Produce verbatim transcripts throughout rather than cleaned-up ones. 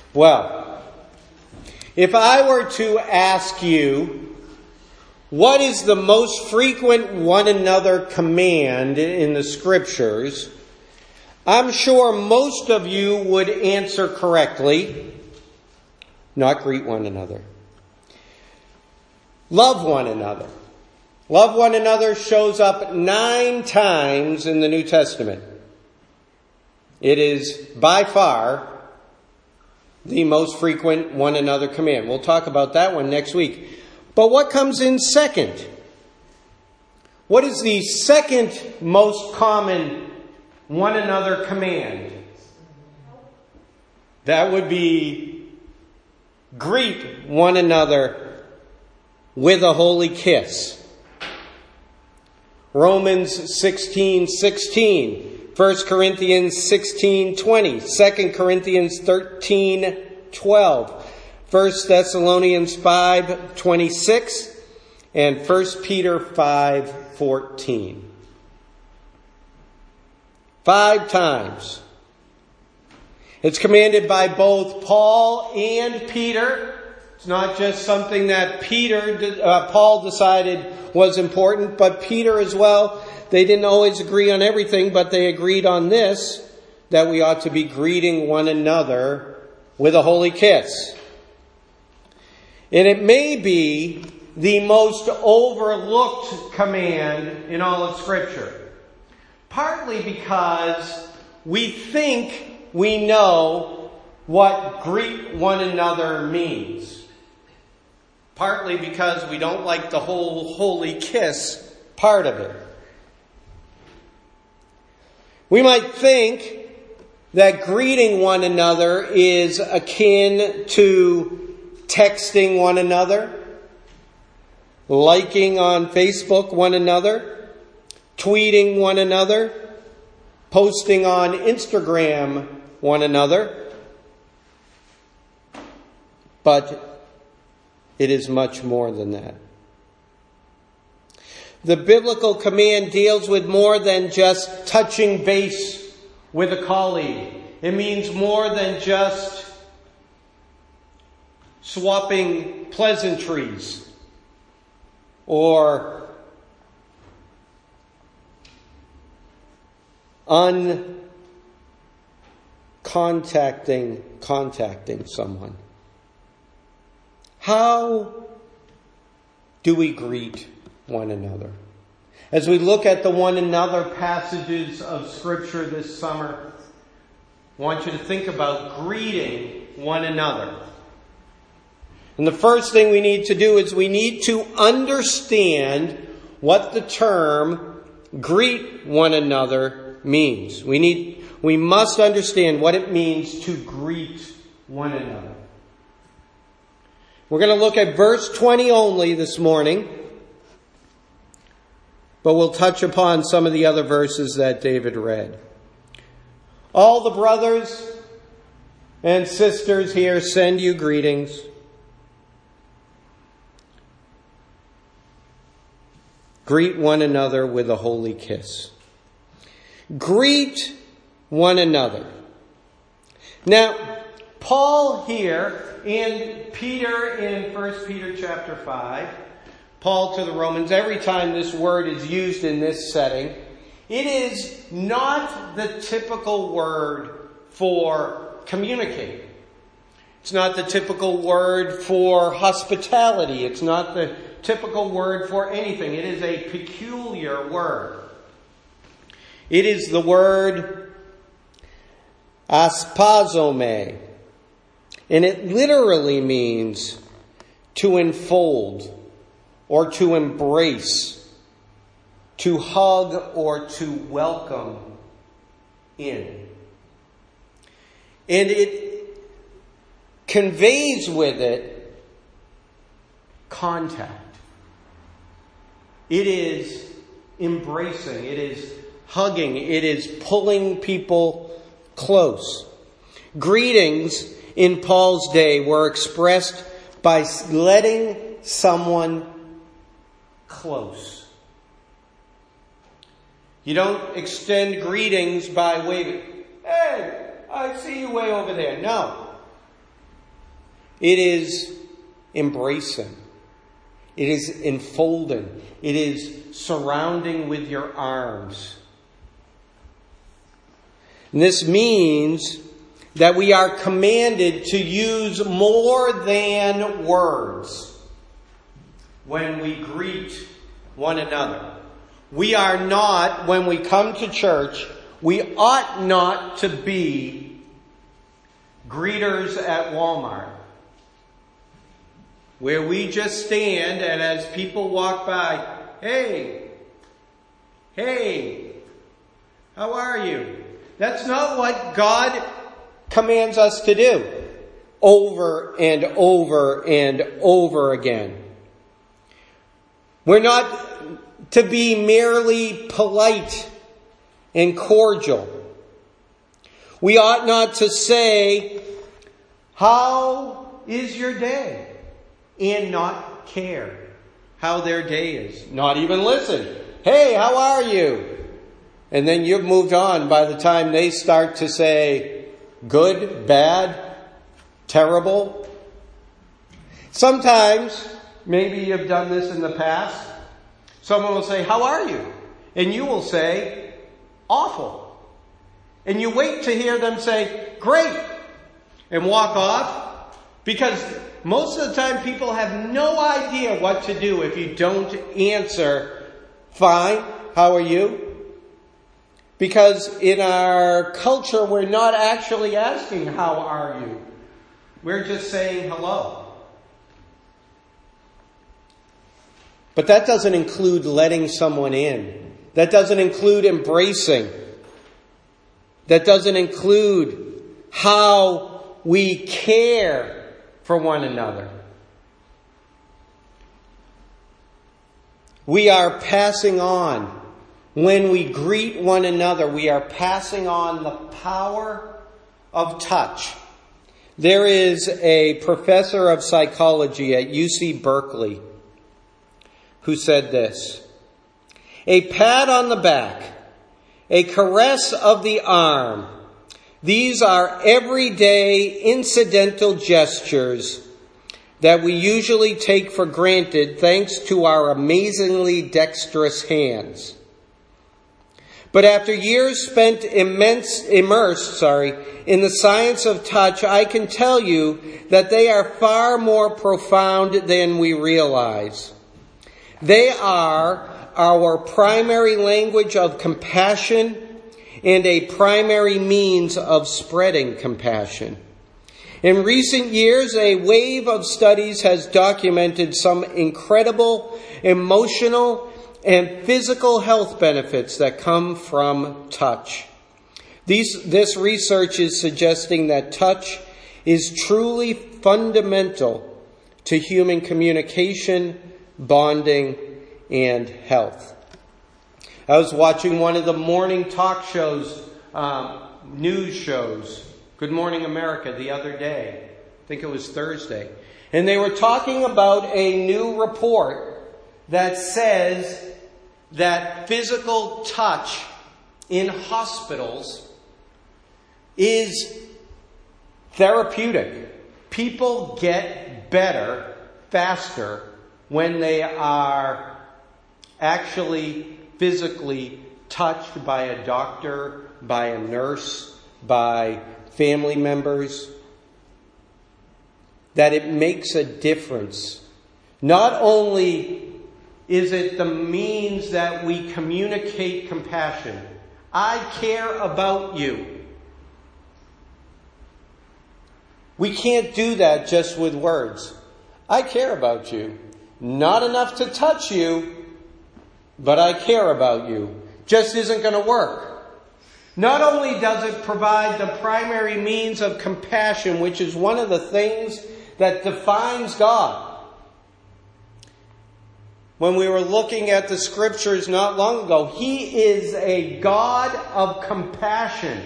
Well, if I were to ask you, what is the most frequent one another command in the Scriptures, I'm sure most of you would answer correctly, not greet one another. Love one another. Love one another shows up nine times in the New Testament. It is by far the most frequent one another command. We'll talk about that one next week. But what comes in second? What is the second most common one another command? That would be greet one another with a holy kiss. Romans sixteen sixteen, First Corinthians sixteen twenty, Second Corinthians thirteen twelve, First Thessalonians five twenty-six, and First Peter five fourteen. Five times. It's commanded by both Paul and Peter. It's not just something that Peter, uh, Paul decided was important, but Peter as well. They didn't always agree on everything, but they agreed on this, that we ought to be greeting one another with a holy kiss. And it may be the most overlooked command in all of Scripture. Partly because we think we know what greet one another means. Partly because we don't like the whole holy kiss part of it. We might think that greeting one another is akin to texting one another, liking on Facebook one another, tweeting one another, posting on Instagram one another. But it is much more than that. The biblical command deals with more than just touching base with a colleague. It means more than just swapping pleasantries or uncontacting contacting someone. How do we greet one another? As we look at the one another passages of Scripture this summer, I want you to think about greeting one another. And the first thing we need to do is we need to understand what the term greet one another means. We need, we must understand what it means to greet one another. We're going to look at verse twenty only this morning, but we'll touch upon some of the other verses that David read. All the brothers and sisters here send you greetings. Greet one another with a holy kiss. Greet one another. Now, Paul here and Peter in First Peter chapter five, Paul to the Romans, every time this word is used in this setting, it is not the typical word for communicate. It's not the typical word for hospitality. It's not the typical word for anything. It is a peculiar word. It is the word aspazome. And it literally means to enfold or to embrace, to hug or to welcome in. And it conveys with it contact. It is embracing. It is hugging. It is pulling people close. Greetings in Paul's day were expressed by letting someone close. You don't extend greetings by waving. Hey, I see you way over there. No. It is embracing. It is enfolding. It is surrounding with your arms. And this means that we are commanded to use more than words when we greet one another. We are not, when we come to church, we ought not to be greeters at Walmart, where we just stand and as people walk by, hey, hey, how are you? That's not what God commands us to do over and over and over again. We're not to be merely polite and cordial. We ought not to say, how is your day? And not care how their day is. Not even listen. Hey, how are you? And then you've moved on by the time they start to say good, bad, terrible. Sometimes, maybe you've done this in the past, someone will say, how are you? And you will say, awful. And you wait to hear them say, great, and walk off, because most of the time people have no idea what to do if you don't answer, fine, how are you? Because in our culture, we're not actually asking, how are you? We're just saying hello. But that doesn't include letting someone in. That doesn't include embracing. That doesn't include how we care for one another. We are passing on. When we greet one another, we are passing on the power of touch. There is a professor of psychology at U C Berkeley who said this: a pat on the back, a caress of the arm, these are everyday incidental gestures that we usually take for granted thanks to our amazingly dexterous hands. But after years spent immense, immersed sorry, in the science of touch, I can tell you that they are far more profound than we realize. They are our primary language of compassion and a primary means of spreading compassion. In recent years, a wave of studies has documented some incredible emotional and physical health benefits that come from touch. These, this research is suggesting that touch is truly fundamental to human communication, bonding, and health. I was watching one of the morning talk shows, um, news shows, Good Morning America, the other day. I think it was Thursday. And they were talking about a new report that says that physical touch in hospitals is therapeutic. People get better faster when they are actually physically touched by a doctor, by a nurse, by family members. That it makes a difference. Not only is it the means that we communicate compassion. I care about you. We can't do that just with words. I care about you. Not enough to touch you, but I care about you. Just isn't going to work. Not only does it provide the primary means of compassion, which is one of the things that defines God. When we were looking at the scriptures not long ago, He is a God of compassion.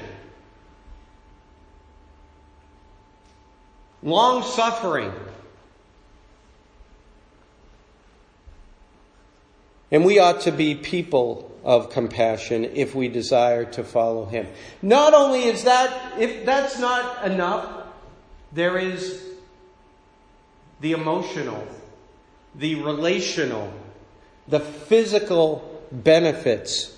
Long-suffering. And we ought to be people of compassion if we desire to follow Him. Not only is that, if that's not enough, there is the emotional, the relational, the physical benefits.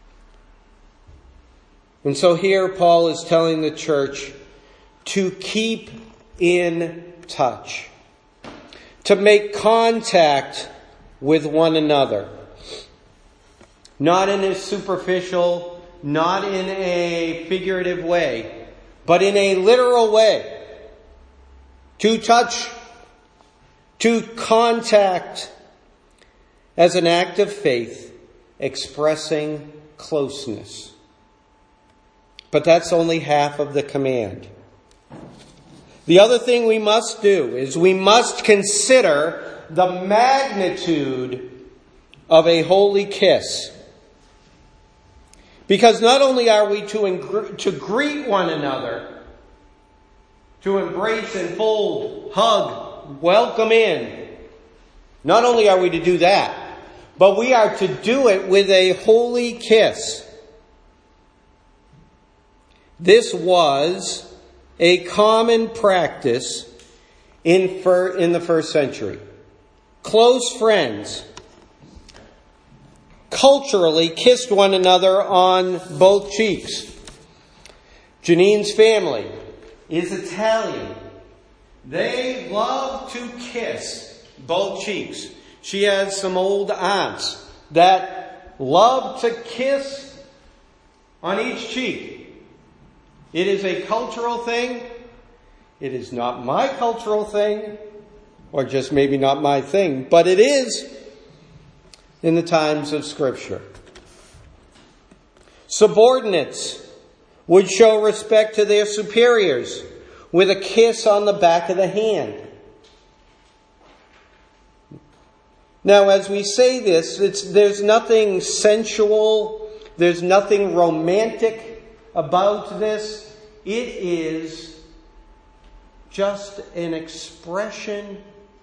And so here Paul is telling the church to keep in touch, to make contact with one another. Not in a superficial, not in a figurative way, but in a literal way. To touch, to contact as an act of faith, expressing closeness. But that's only half of the command. The other thing we must do is we must consider the magnitude of a holy kiss. Because not only are we to, ing- to greet one another, to embrace and fold, hug, welcome in. Not only are we to do that, but we are to do it with a holy kiss. This was a common practice in, fir- in the first century. Close friends culturally kissed one another on both cheeks. Janine's family is Italian. They love to kiss both cheeks. She has some old aunts that love to kiss on each cheek. It is a cultural thing. It is not my cultural thing, or just maybe not my thing, but it is in the times of Scripture. Subordinates would show respect to their superiors with a kiss on the back of the hand. Now, as we say this, it's, there's nothing sensual, there's nothing romantic about this. It is just an expression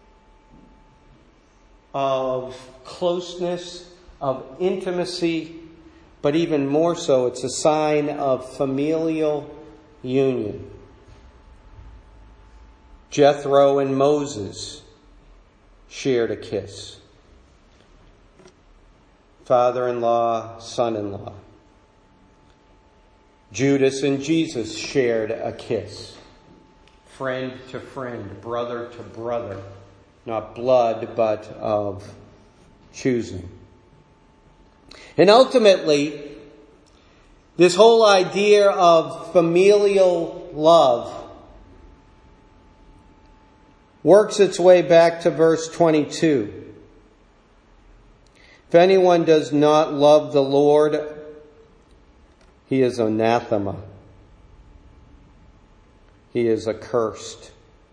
of closeness, of intimacy, but even more so, it's a sign of familial union. Jethro and Moses shared a kiss. Father-in-law, son-in-law. Judas and Jesus shared a kiss. Friend to friend, brother to brother. Not blood, but of choosing. And ultimately, this whole idea of familial love works its way back to verse twenty-two. If anyone does not love the Lord, he is anathema. He is accursed.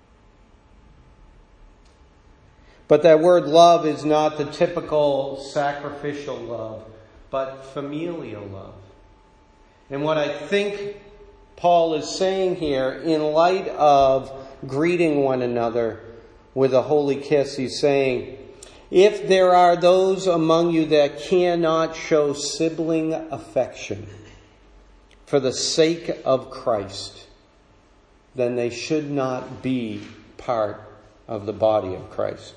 But that word love is not the typical sacrificial love, but familial love. And what I think Paul is saying here, in light of greeting one another with a holy kiss, he's saying, if there are those among you that cannot show sibling affection for the sake of Christ, then they should not be part of the body of Christ.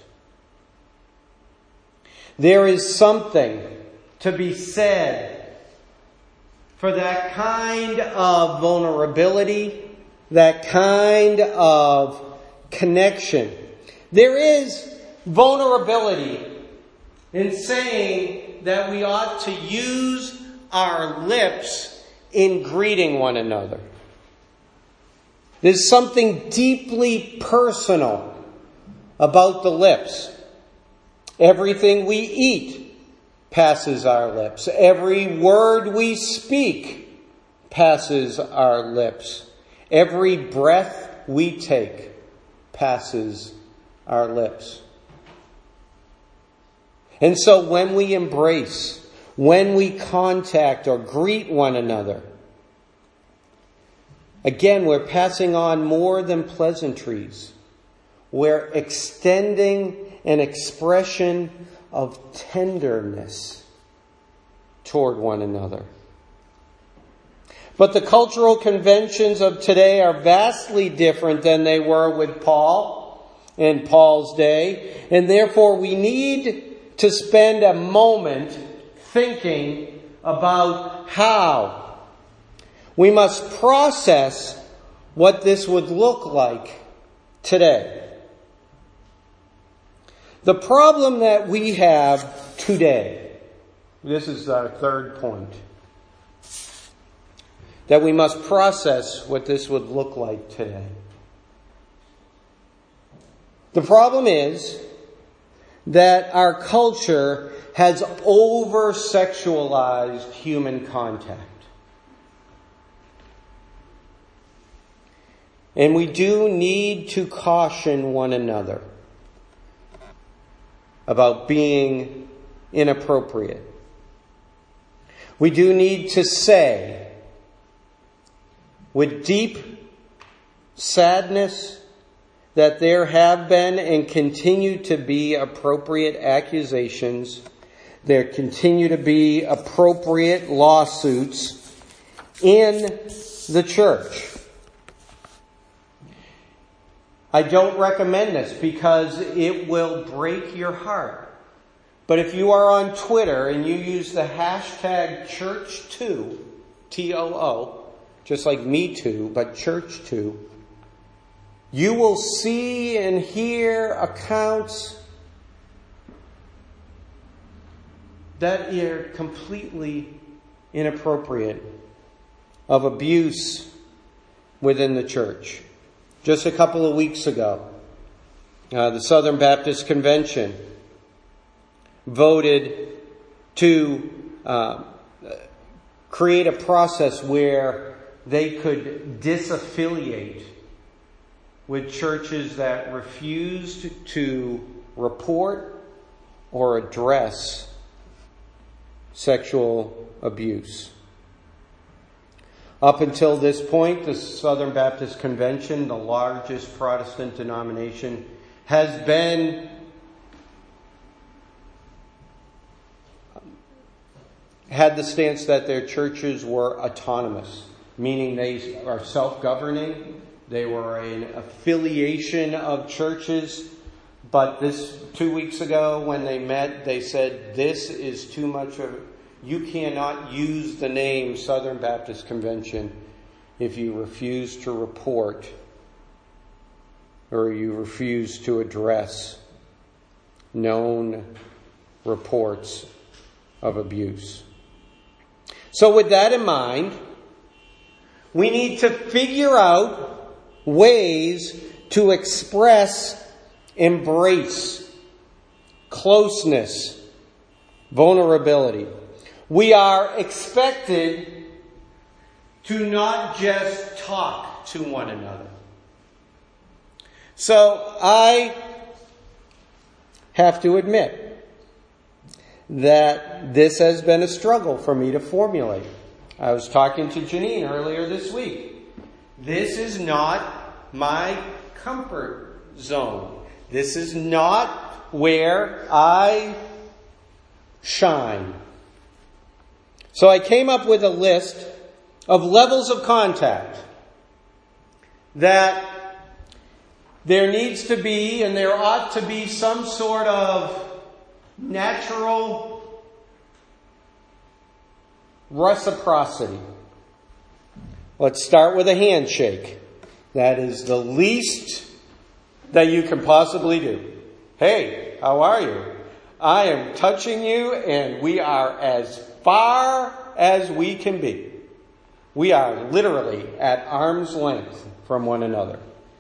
There is something to be said for that kind of vulnerability, that kind of connection. There is vulnerability in saying that we ought to use our lips in greeting one another. There's something deeply personal about the lips. Everything we eat passes our lips. Every word we speak passes our lips. Every breath we take passes our lips. And so when we embrace, when we contact or greet one another, again, we're passing on more than pleasantries. We're extending an expression of tenderness toward one another. But the cultural conventions of today are vastly different than they were with Paul in Paul's day, and therefore we need to spend a moment thinking about how we must process what this would look like today. The problem that we have today, this is our third point, that we must process what this would look like today. The problem is that our culture has over-sexualized human contact. And we do need to caution one another about being inappropriate. We do need to say, with deep sadness, that there have been and continue to be appropriate accusations. There continue to be appropriate lawsuits in the church. I don't recommend this because it will break your heart. But if you are on Twitter and you use the hashtag church two, T O O, just like me too, but church two, you will see and hear accounts that are completely inappropriate of abuse within the church. Just a couple of weeks ago, uh, the Southern Baptist Convention voted to uh, create a process where they could disaffiliate with churches that refused to report or address sexual abuse. Up until this point, the Southern Baptist Convention, the largest Protestant denomination, has been had the stance that their churches were autonomous, meaning they are self-governing. They were an affiliation of churches. But this two weeks ago when they met, they said, this is too much of, you cannot use the name Southern Baptist Convention if you refuse to report or you refuse to address known reports of abuse. So with that in mind, we need to figure out ways to express, embrace, closeness, vulnerability. We are expected to not just talk to one another. So I have to admit that this has been a struggle for me to formulate. I was talking to Janine earlier this week. This is not my comfort zone. This is not where I shine. So I came up with a list of levels of contact that there needs to be and there ought to be some sort of natural reciprocity. Let's start with a handshake. That is the least that you can possibly do. Hey, how are you? I am touching you and we are as far as we can be. We are literally at arm's length from one another.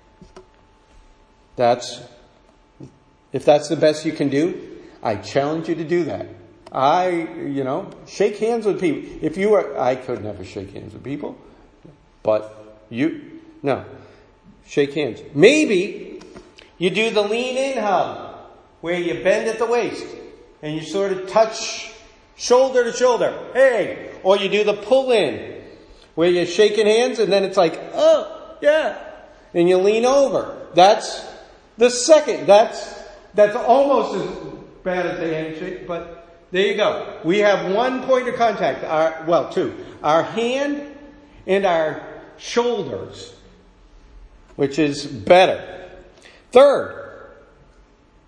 That's, if that's the best you can do, I challenge you to do that. I, you know, shake hands with people. If you were, I could never shake hands with people, but you, no, shake hands. Maybe you do the lean in hug where you bend at the waist and you sort of touch shoulder to shoulder. Hey, or you do the pull in where you're shaking hands and then it's like, oh, yeah. And you lean over. That's the second. That's, that's almost as bad as the handshake, but there you go. We have one point of contact. Our, well, two. Our hand and our shoulders, which is better. Third,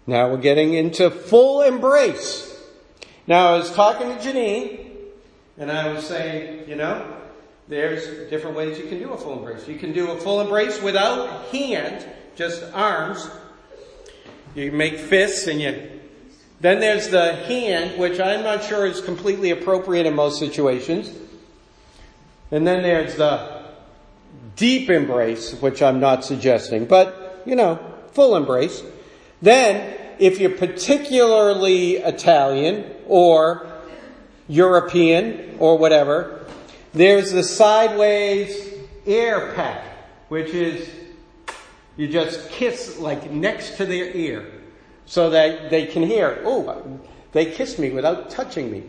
Now we're getting into full embrace. Now I was talking to Janine, and I was saying, you know, there's different ways you can do a full embrace. You can do a full embrace without hand, just arms. You make fists and you... Then there's the hand, which I'm not sure is completely appropriate in most situations. And then there's the deep embrace, which I'm not suggesting. But, you know, full embrace. Then, if you're particularly Italian or European or whatever, there's the sideways air peck, which is you just kiss like next to their ear so that they can hear, oh, they kissed me without touching me.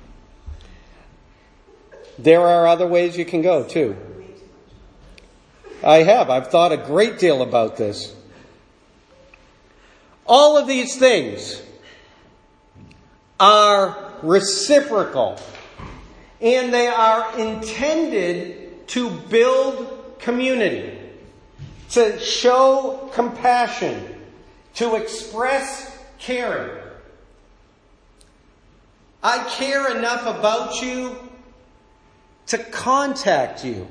There are other ways you can go too. I have. I've thought a great deal about this. All of these things are reciprocal, and they are intended to build community, to show compassion, to express caring. I care enough about you to contact you,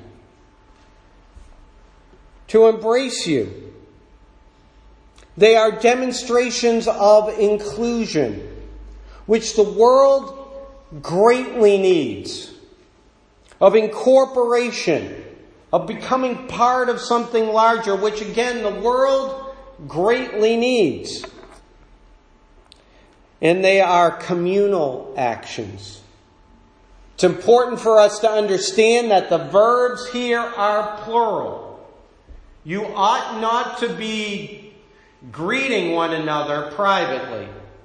to embrace you. They are demonstrations of inclusion, which the world greatly needs, of incorporation, of becoming part of something larger, which again the world greatly needs. And they are communal actions. It's important for us to understand that the verbs here are plural. You ought not to be greeting one another privately.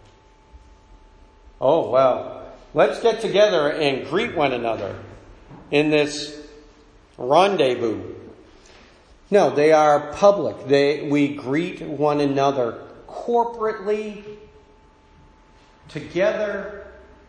Oh, well, let's get together and greet one another in this rendezvous. No, they are public. They, we greet one another corporately, together.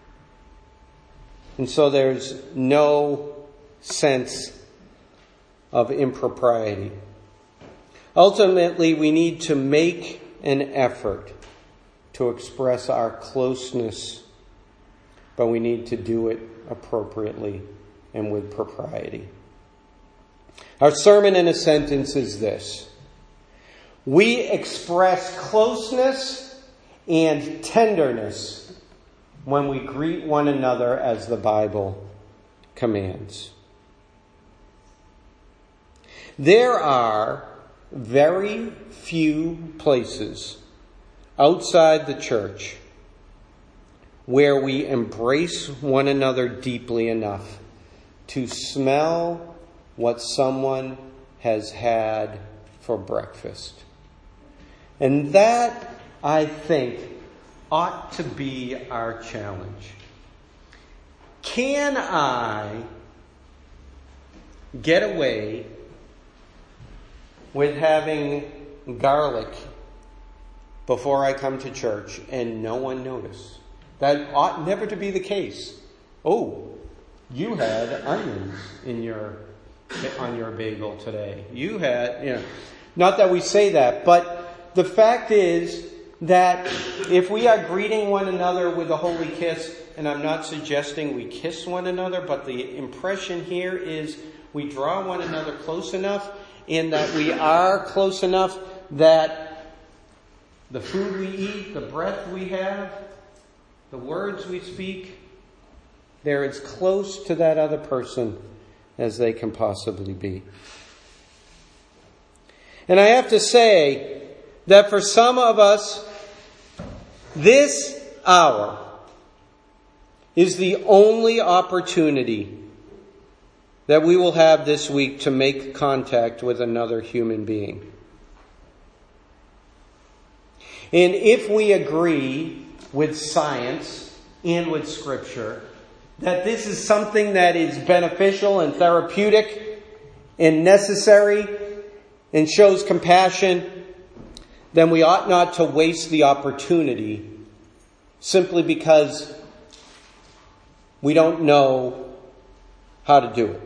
And so there's no sense of impropriety. Ultimately, we need to make an effort to express our closeness, but we need to do it appropriately and with propriety. Our sermon in a sentence is this: we express closeness and tenderness when we greet one another as the Bible commands. There are very few places outside the church where we embrace one another deeply enough to smell what someone has had for breakfast. And that, I think, ought to be our challenge. Can I get away with having garlic before I come to church and no one notice? That ought never to be the case. Oh, you had onions in your on your bagel today. You had, you know, not that we say that, but the fact is that if we are greeting one another with a holy kiss, and I'm not suggesting we kiss one another, but the impression here is we draw one another close enough, in that we are close enough that the food we eat, the breath we have, the words we speak, they're as close to that other person as they can possibly be. And I have to say that for some of us, this hour is the only opportunity that we will have this week to make contact with another human being. And if we agree with science and with Scripture that this is something that is beneficial and therapeutic and necessary and shows compassion, then we ought not to waste the opportunity simply because we don't know how to do it.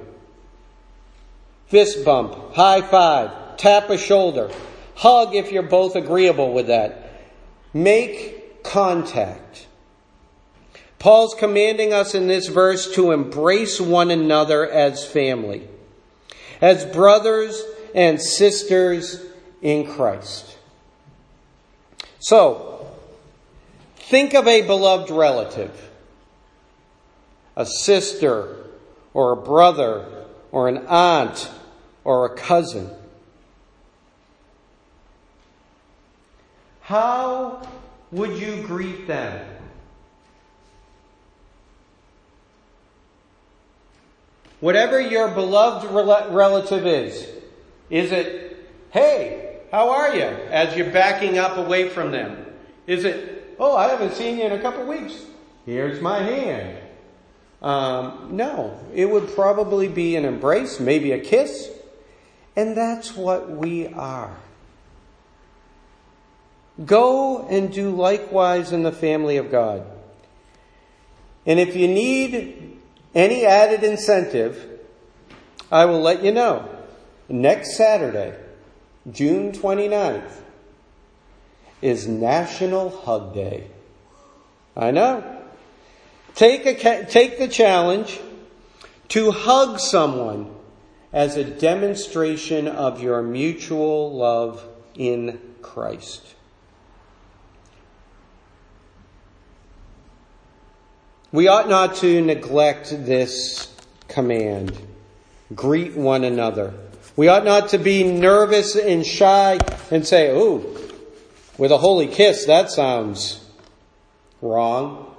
Fist bump, high five, tap a shoulder, hug if you're both agreeable with that. Make contact. Paul's commanding us in this verse to embrace one another as family, as brothers and sisters in Christ. So, think of a beloved relative, a sister or a brother or an aunt or a cousin. How would you greet them? Whatever your beloved rel- relative is, is it, hey, how are you? As you're backing up away from them. Is it, oh, I haven't seen you in a couple weeks. Here's my hand. Um, no, it would probably be an embrace, maybe a kiss. And that's what we are. Go and do likewise in the family of God. And if you need any added incentive, I will let you know. Next Saturday, June twenty-ninth, is National Hug Day. I know. Take a, take the challenge to hug someone as a demonstration of your mutual love in Christ. We ought not to neglect this command. Greet one another. We ought not to be nervous and shy and say, "Oh, with a holy kiss, that sounds wrong."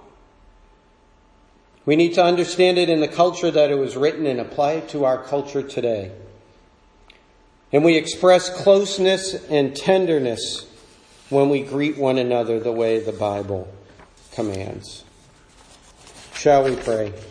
We need to understand it in the culture that it was written and apply it to our culture today. And we express closeness and tenderness when we greet one another the way the Bible commands. Shall we pray?